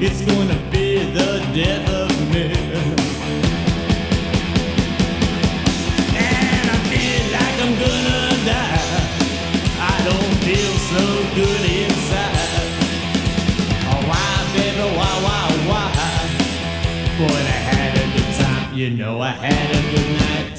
It's gonna be the death of me. And I feel like I'm gonna die. I don't feel so good inside. Oh, why, baby, why? Boy, I had a good time, you know I had a good night.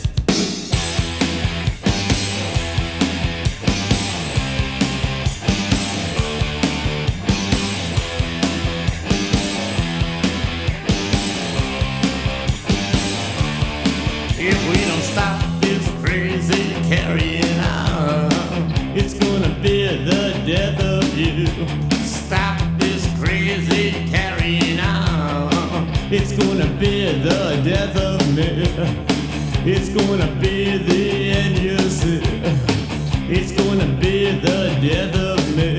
If we don't stop this crazy carrying on, it's gonna be the death of you. Stop this crazy carrying on. It's gonna be the death of me. It's gonna be the end, you see. It's gonna be the death of me.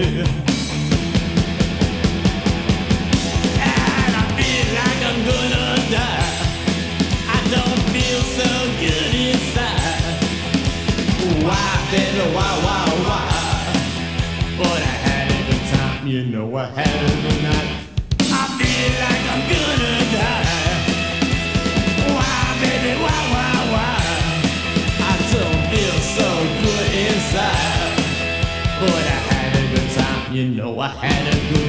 And I feel like I'm gonna die. I don't feel so good inside. Why, baby, why? But I had a good time, you know I had a good night. I feel like I'm gonna die. Why, baby, why? I don't feel so good inside. But I had a good time, you know I had a good